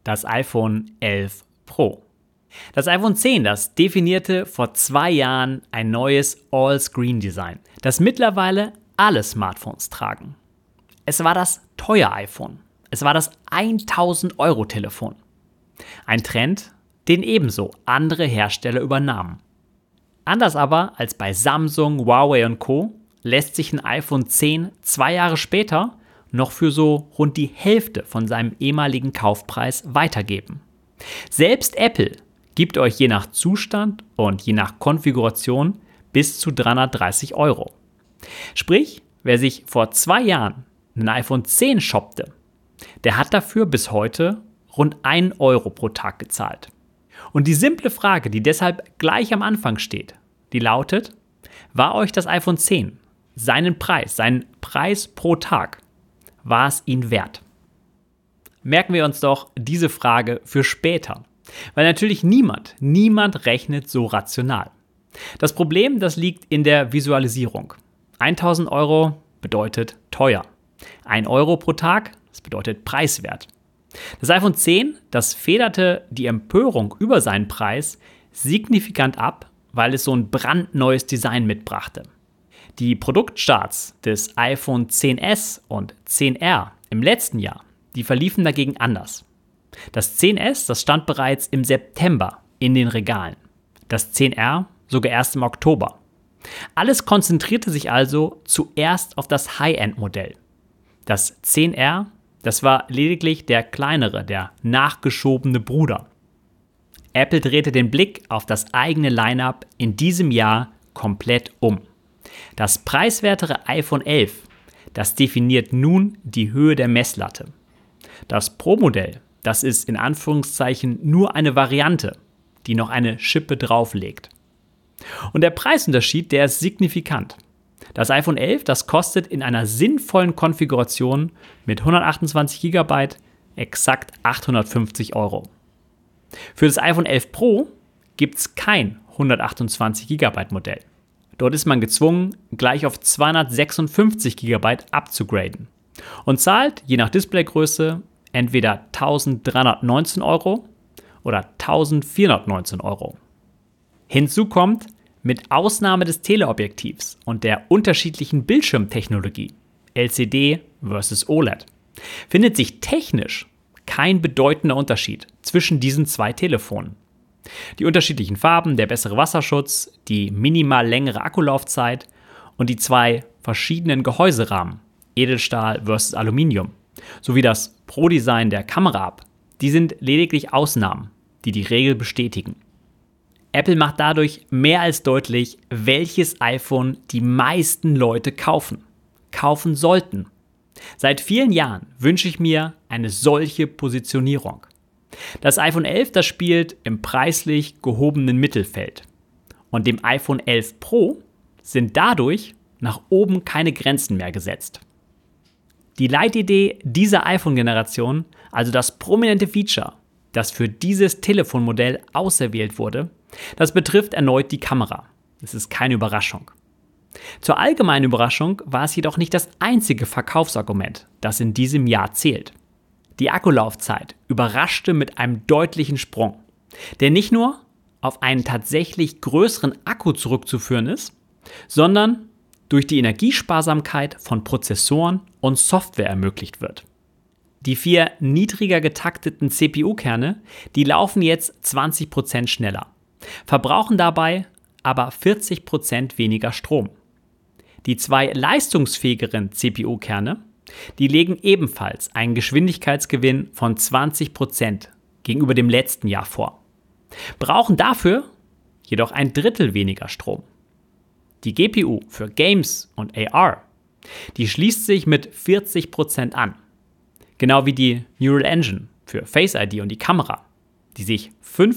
das iPhone 11 Pro. Das iPhone 10, das definierte vor 2 Jahren ein neues All-Screen-Design, das mittlerweile alle Smartphones tragen. Es war das teure iPhone. Es war das 1000-Euro-Telefon. Ein Trend, den ebenso andere Hersteller übernahmen. Anders aber als bei Samsung, Huawei und Co. lässt sich ein iPhone 10 2 Jahre später noch für so rund die Hälfte von seinem ehemaligen Kaufpreis weitergeben. Selbst Apple gibt euch je nach Zustand und je nach Konfiguration bis zu 330 Euro. Sprich, wer sich vor 2 Jahren ein iPhone 10 shoppte, der hat dafür bis heute rund 1 Euro pro Tag gezahlt. Und die simple Frage, die deshalb gleich am Anfang steht, die lautet: War euch das iPhone 10, seinen Preis pro Tag, war es ihn wert? Merken wir uns doch diese Frage für später. Weil natürlich niemand rechnet so rational. Das Problem, das liegt in der Visualisierung. 1000 Euro bedeutet teuer. 1 Euro pro Tag, das bedeutet preiswert. Das iPhone 10, das federte die Empörung über seinen Preis signifikant ab, weil es so ein brandneues Design mitbrachte. Die Produktstarts des iPhone XS und XR im letzten Jahr, die verliefen dagegen anders. Das XS, das stand bereits im September in den Regalen. Das XR sogar erst im Oktober. Alles konzentrierte sich also zuerst auf das High-End-Modell. Das XR, das war lediglich der kleinere, der nachgeschobene Bruder. Apple drehte den Blick auf das eigene Line-up in diesem Jahr komplett um. Das preiswertere iPhone 11, das definiert nun die Höhe der Messlatte. Das Pro-Modell, das ist in Anführungszeichen nur eine Variante, die noch eine Schippe drauflegt. Und der Preisunterschied, der ist signifikant. Das iPhone 11, das kostet in einer sinnvollen Konfiguration mit 128 GB exakt 850 Euro. Für das iPhone 11 Pro gibt es kein 128 GB Modell. Dort ist man gezwungen, gleich auf 256 GB abzugraden und zahlt, je nach Displaygröße, entweder 1319 Euro oder 1419 Euro. Hinzu kommt, mit Ausnahme des Teleobjektivs und der unterschiedlichen Bildschirmtechnologie, LCD versus OLED, findet sich technisch kein bedeutender Unterschied zwischen diesen 2 Telefonen. Die unterschiedlichen Farben, der bessere Wasserschutz, die minimal längere Akkulaufzeit und die 2 verschiedenen Gehäuserahmen, Edelstahl versus Aluminium, sowie das Pro-Design der Kamera, die sind lediglich Ausnahmen, die die Regel bestätigen. Apple macht dadurch mehr als deutlich, welches iPhone die meisten Leute kaufen sollten. Seit vielen Jahren wünsche ich mir eine solche Positionierung. Das iPhone 11, das spielt im preislich gehobenen Mittelfeld. Und dem iPhone 11 Pro sind dadurch nach oben keine Grenzen mehr gesetzt. Die Leitidee dieser iPhone-Generation, also das prominente Feature, das für dieses Telefonmodell auserwählt wurde, das betrifft erneut die Kamera. Das ist keine Überraschung. Zur allgemeinen Überraschung war es jedoch nicht das einzige Verkaufsargument, das in diesem Jahr zählt. Die Akkulaufzeit überraschte mit einem deutlichen Sprung, der nicht nur auf einen tatsächlich größeren Akku zurückzuführen ist, sondern durch die Energiesparsamkeit von Prozessoren und Software ermöglicht wird. Die 4 niedriger getakteten CPU-Kerne, die laufen jetzt 20% schneller, verbrauchen dabei aber 40% weniger Strom. Die 2 leistungsfähigeren CPU-Kerne, die legen ebenfalls einen Geschwindigkeitsgewinn von 20% gegenüber dem letzten Jahr vor, brauchen dafür jedoch 1/3 weniger Strom. Die GPU für Games und AR, die schließt sich mit 40% an, genau wie die Neural Engine für Face ID und die Kamera, die sich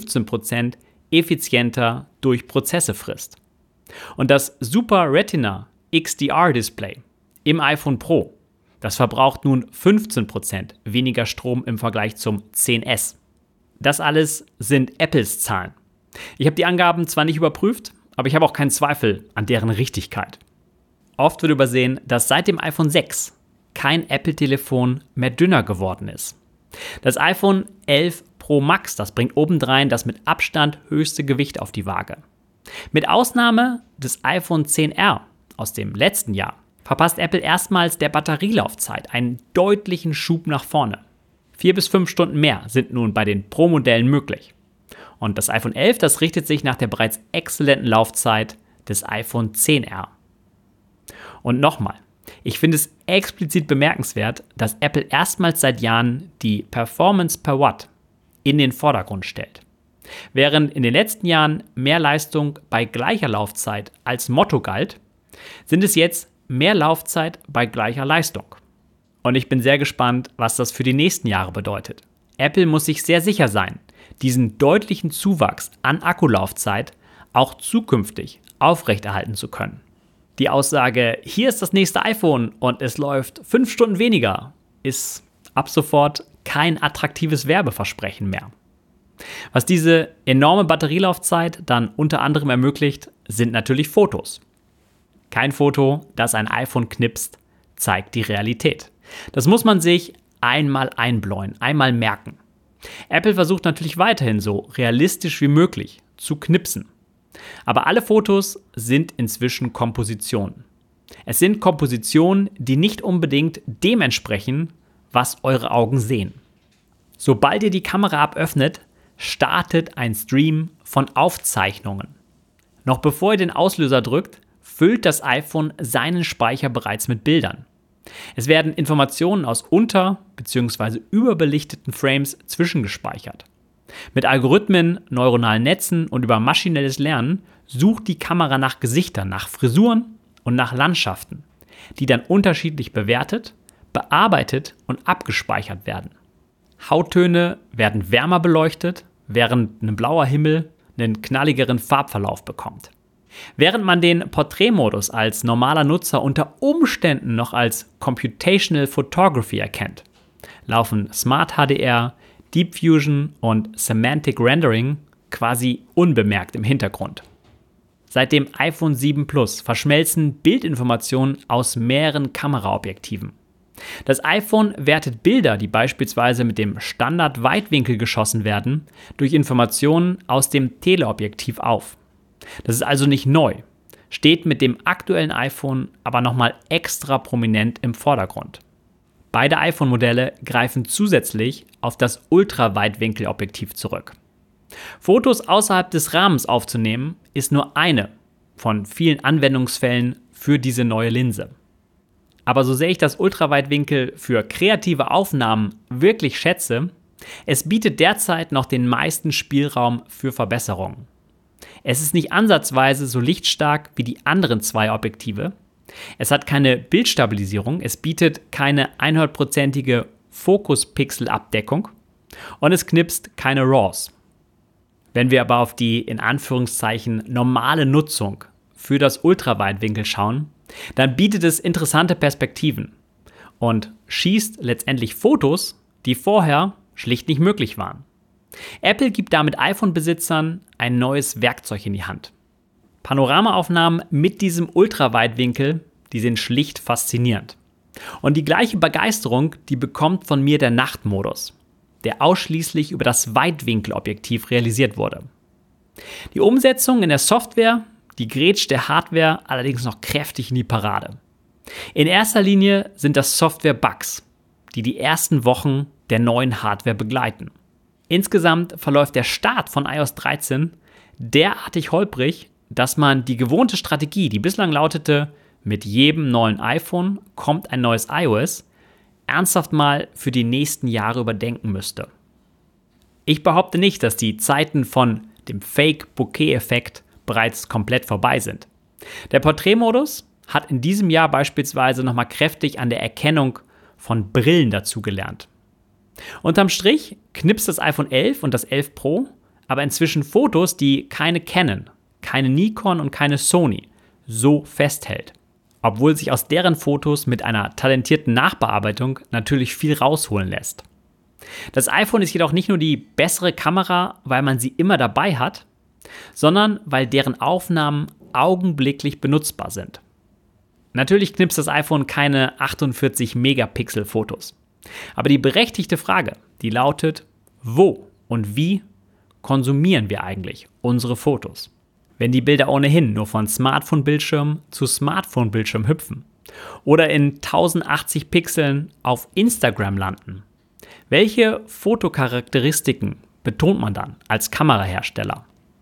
15% effizienter durch Prozesse frisst. Und das Super Retina XDR Display im iPhone Pro, das verbraucht nun 15% weniger Strom im Vergleich zum XS. Das alles sind Apples Zahlen. Ich habe die Angaben zwar nicht überprüft, aber ich habe auch keinen Zweifel an deren Richtigkeit. Oft wird übersehen, dass seit dem iPhone 6 kein Apple-Telefon mehr dünner geworden ist. Das iPhone 11 Pro Max, das bringt obendrein das mit Abstand höchste Gewicht auf die Waage. Mit Ausnahme des iPhone XR aus dem letzten Jahr verpasst Apple erstmals der Batterielaufzeit einen deutlichen Schub nach vorne. 4 bis 5 Stunden mehr sind nun bei den Pro-Modellen möglich. Und das iPhone 11, das richtet sich nach der bereits exzellenten Laufzeit des iPhone XR. Und nochmal, ich finde es explizit bemerkenswert, dass Apple erstmals seit Jahren die Performance per Watt in den Vordergrund stellt. Während in den letzten Jahren mehr Leistung bei gleicher Laufzeit als Motto galt, sind es jetzt mehr Laufzeit bei gleicher Leistung. Und ich bin sehr gespannt, was das für die nächsten Jahre bedeutet. Apple muss sich sehr sicher sein, diesen deutlichen Zuwachs an Akkulaufzeit auch zukünftig aufrechterhalten zu können. Die Aussage, hier ist das nächste iPhone und es läuft 5 Stunden weniger, ist ab sofort kein attraktives Werbeversprechen mehr. Was diese enorme Batterielaufzeit dann unter anderem ermöglicht, sind natürlich Fotos. Kein Foto, das ein iPhone knipst, zeigt die Realität. Das muss man sich einmal einbläuen, einmal merken. Apple versucht natürlich weiterhin so realistisch wie möglich zu knipsen. Aber alle Fotos sind inzwischen Kompositionen. Es sind Kompositionen, die nicht unbedingt dem entsprechen, was eure Augen sehen. Sobald ihr die Kamera-App öffnet, startet ein Stream von Aufzeichnungen. Noch bevor ihr den Auslöser drückt, füllt das iPhone seinen Speicher bereits mit Bildern. Es werden Informationen aus unter- bzw. überbelichteten Frames zwischengespeichert. Mit Algorithmen, neuronalen Netzen und über maschinelles Lernen sucht die Kamera nach Gesichtern, nach Frisuren und nach Landschaften, die dann unterschiedlich bewertet, bearbeitet und abgespeichert werden. Hauttöne werden wärmer beleuchtet, während ein blauer Himmel einen knalligeren Farbverlauf bekommt. Während man den Porträtmodus als normaler Nutzer unter Umständen noch als Computational Photography erkennt, laufen Smart HDR, Deep Fusion und Semantic Rendering quasi unbemerkt im Hintergrund. Seit dem iPhone 7 Plus verschmelzen Bildinformationen aus mehreren Kameraobjektiven. Das iPhone wertet Bilder, die beispielsweise mit dem Standard-Weitwinkel geschossen werden, durch Informationen aus dem Teleobjektiv auf. Das ist also nicht neu, steht mit dem aktuellen iPhone aber nochmal extra prominent im Vordergrund. Beide iPhone-Modelle greifen zusätzlich auf das Ultraweitwinkelobjektiv zurück. Fotos außerhalb des Rahmens aufzunehmen, ist nur eine von vielen Anwendungsfällen für diese neue Linse. Aber so sehr ich das Ultraweitwinkel für kreative Aufnahmen wirklich schätze, es bietet derzeit noch den meisten Spielraum für Verbesserungen. Es ist nicht ansatzweise so lichtstark wie die anderen zwei Objektive. Es hat keine Bildstabilisierung, es bietet keine 100%ige Fokuspixel-Abdeckung und es knipst keine RAWs. Wenn wir aber auf die in Anführungszeichen normale Nutzung für das Ultraweitwinkel schauen, dann bietet es interessante Perspektiven und schießt letztendlich Fotos, die vorher schlicht nicht möglich waren. Apple gibt damit iPhone-Besitzern ein neues Werkzeug in die Hand. Panoramaaufnahmen mit diesem Ultraweitwinkel, die sind schlicht faszinierend. Und die gleiche Begeisterung, die bekommt von mir der Nachtmodus, der ausschließlich über das Weitwinkelobjektiv realisiert wurde. Die Umsetzung in der Software, die grätscht der Hardware allerdings noch kräftig in die Parade. In erster Linie sind das Software-Bugs, die die ersten Wochen der neuen Hardware begleiten. Insgesamt verläuft der Start von iOS 13 derartig holprig, dass man die gewohnte Strategie, die bislang lautete, mit jedem neuen iPhone kommt ein neues iOS, ernsthaft mal für die nächsten Jahre überdenken müsste. Ich behaupte nicht, dass die Zeiten von dem Fake-Bokeh-Effekt bereits komplett vorbei sind. Der Porträtmodus hat in diesem Jahr beispielsweise nochmal kräftig an der Erkennung von Brillen dazugelernt. Unterm Strich knipst das iPhone 11 und das 11 Pro aber inzwischen Fotos, die keine Canon, keine Nikon und keine Sony so festhält. Obwohl sich aus deren Fotos mit einer talentierten Nachbearbeitung natürlich viel rausholen lässt. Das iPhone ist jedoch nicht nur die bessere Kamera, weil man sie immer dabei hat, sondern weil deren Aufnahmen augenblicklich benutzbar sind. Natürlich knipst das iPhone keine 48 Megapixel Fotos. Aber die berechtigte Frage, die lautet: Wo und wie konsumieren wir eigentlich unsere Fotos? Wenn die Bilder ohnehin nur von Smartphone-Bildschirm zu Smartphone-Bildschirm hüpfen oder in 1080 Pixeln auf Instagram landen, welche Fotocharakteristiken betont man dann als Kamerahersteller?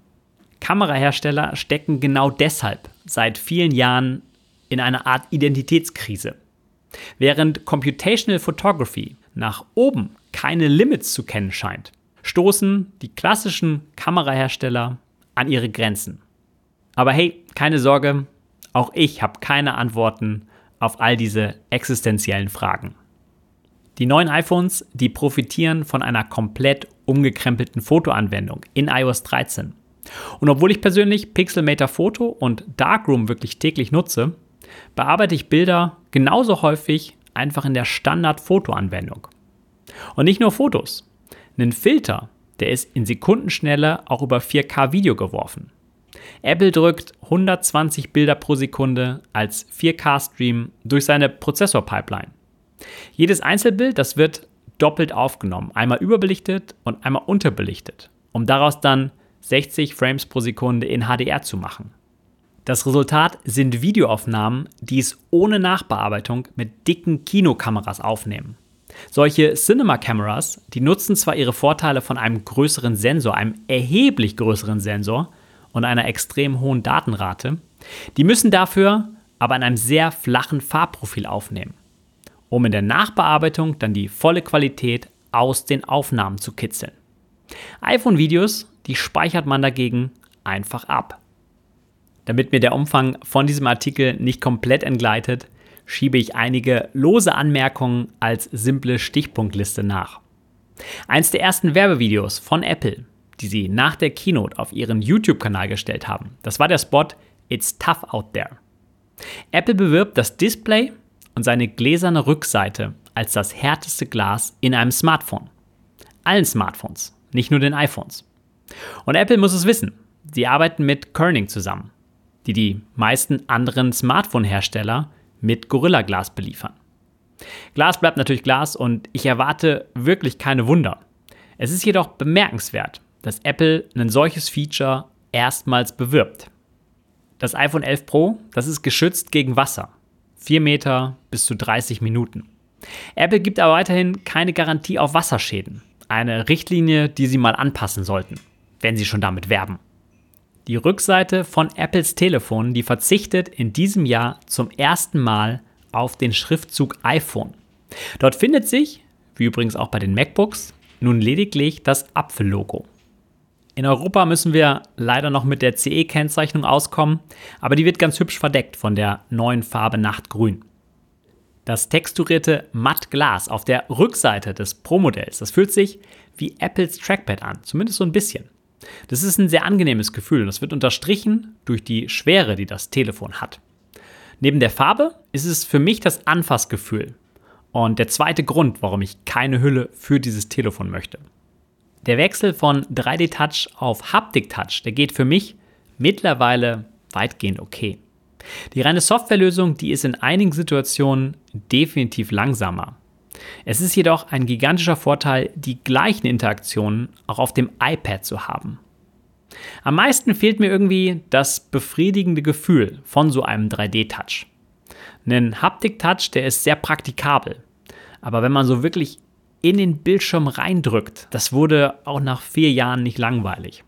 Kamerahersteller stecken genau deshalb seit vielen Jahren in einer Art Identitätskrise. Während Computational Photography nach oben keine Limits zu kennen scheint, stoßen die klassischen Kamerahersteller an ihre Grenzen. Aber hey, keine Sorge, auch ich habe keine Antworten auf all diese existenziellen Fragen. Die neuen iPhones, die profitieren von einer komplett umgekrempelten Fotoanwendung in iOS 13. Und obwohl ich persönlich Pixelmator Photo und Darkroom wirklich täglich nutze, bearbeite ich Bilder genauso häufig einfach in der Standard-Fotoanwendung. Und nicht nur Fotos. Einen Filter, der ist in Sekundenschnelle auch über 4K Video geworfen. Apple drückt 120 Bilder pro Sekunde als 4K-Stream durch seine Prozessor-Pipeline. Jedes Einzelbild, das wird doppelt aufgenommen, einmal überbelichtet und einmal unterbelichtet, um daraus dann 60 Frames pro Sekunde in HDR zu machen. Das Resultat sind Videoaufnahmen, die es ohne Nachbearbeitung mit dicken Kinokameras aufnehmen. Solche Cinema-Cameras, die nutzen zwar ihre Vorteile von einem größeren Sensor, einem erheblich größeren Sensor und einer extrem hohen Datenrate, die müssen dafür aber in einem sehr flachen Farbprofil aufnehmen, um in der Nachbearbeitung dann die volle Qualität aus den Aufnahmen zu kitzeln. iPhone-Videos, die speichert man dagegen einfach ab. Damit mir der Umfang von diesem Artikel nicht komplett entgleitet, schiebe ich einige lose Anmerkungen als simple Stichpunktliste nach. Eins der ersten Werbevideos von Apple, die sie nach der Keynote auf ihren YouTube-Kanal gestellt haben, das war der Spot "It's tough out there". Apple bewirbt das Display und seine gläserne Rückseite als das härteste Glas in einem Smartphone. Allen Smartphones, nicht nur den iPhones. Und Apple muss es wissen, sie arbeiten mit Corning zusammen, die meisten anderen Smartphone-Hersteller mit Gorilla Glas beliefern. Glas bleibt natürlich Glas und ich erwarte wirklich keine Wunder. Es ist jedoch bemerkenswert, dass Apple ein solches Feature erstmals bewirbt. Das iPhone 11 Pro, das ist geschützt gegen Wasser. 4 Meter bis zu 30 Minuten. Apple gibt aber weiterhin keine Garantie auf Wasserschäden. Eine Richtlinie, die sie mal anpassen sollten, wenn sie schon damit werben. Die Rückseite von Apples Telefon, die verzichtet in diesem Jahr zum ersten Mal auf den Schriftzug iPhone. Dort findet sich, wie übrigens auch bei den MacBooks, nun lediglich das Apfellogo. In Europa müssen wir leider noch mit der CE-Kennzeichnung auskommen, aber die wird ganz hübsch verdeckt von der neuen Farbe Nachtgrün. Das texturierte Mattglas auf der Rückseite des Pro-Modells, das fühlt sich wie Apples Trackpad an, zumindest so ein bisschen. Das ist ein sehr angenehmes Gefühl und das wird unterstrichen durch die Schwere, die das Telefon hat. Neben der Farbe ist es für mich das Anfassgefühl und der zweite Grund, warum ich keine Hülle für dieses Telefon möchte. Der Wechsel von 3D-Touch auf Haptik-Touch, der geht für mich mittlerweile weitgehend okay. Die reine Softwarelösung, die ist in einigen Situationen definitiv langsamer. Es ist jedoch ein gigantischer Vorteil, die gleichen Interaktionen auch auf dem iPad zu haben. Am meisten fehlt mir irgendwie das befriedigende Gefühl von so einem 3D-Touch. Ein Haptik-Touch, der ist sehr praktikabel. Aber wenn man so wirklich in den Bildschirm reindrückt, das wurde auch nach 4 Jahren nicht langweilig.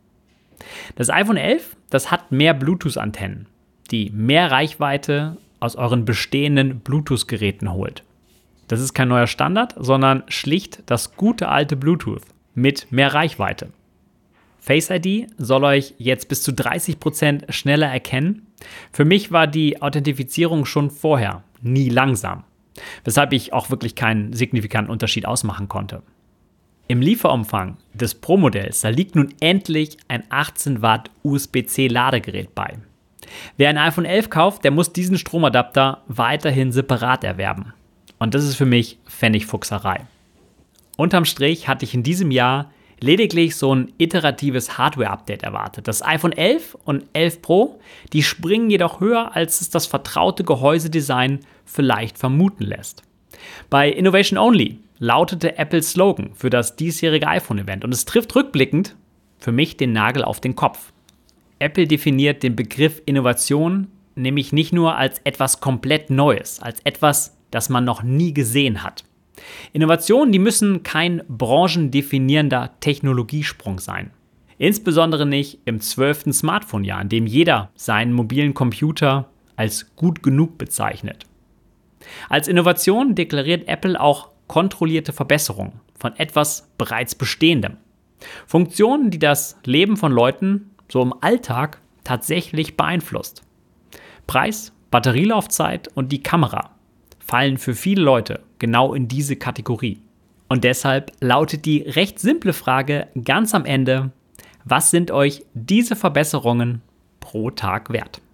Das iPhone 11, das hat mehr Bluetooth-Antennen, die mehr Reichweite aus euren bestehenden Bluetooth-Geräten holt. Das ist kein neuer Standard, sondern schlicht das gute alte Bluetooth mit mehr Reichweite. Face ID soll euch jetzt bis zu 30% schneller erkennen. Für mich war die Authentifizierung schon vorher nie langsam, weshalb ich auch wirklich keinen signifikanten Unterschied ausmachen konnte. Im Lieferumfang des Pro-Modells, da liegt nun endlich ein 18 Watt USB-C Ladegerät bei. Wer ein iPhone 11 kauft, der muss diesen Stromadapter weiterhin separat erwerben. Und das ist für mich Pfennigfuchserei. Unterm Strich hatte ich in diesem Jahr lediglich so ein iteratives Hardware-Update erwartet. Das iPhone 11 und 11 Pro, die springen jedoch höher, als es das vertraute Gehäusedesign vielleicht vermuten lässt. Bei Innovation Only lautete Apples Slogan für das diesjährige iPhone-Event und es trifft rückblickend für mich den Nagel auf den Kopf. Apple definiert den Begriff Innovation nämlich nicht nur als etwas komplett Neues, als etwas, das man noch nie gesehen hat. Innovationen, die müssen kein branchendefinierender Technologiesprung sein. Insbesondere nicht im 12. Smartphone-Jahr, in dem jeder seinen mobilen Computer als gut genug bezeichnet. Als Innovation deklariert Apple auch kontrollierte Verbesserungen von etwas bereits Bestehendem. Funktionen, die das Leben von Leuten so im Alltag tatsächlich beeinflusst. Preis, Batterielaufzeit und die Kamera fallen für viele Leute genau in diese Kategorie. Und deshalb lautet die recht simple Frage ganz am Ende: Was sind euch diese Verbesserungen pro Tag wert?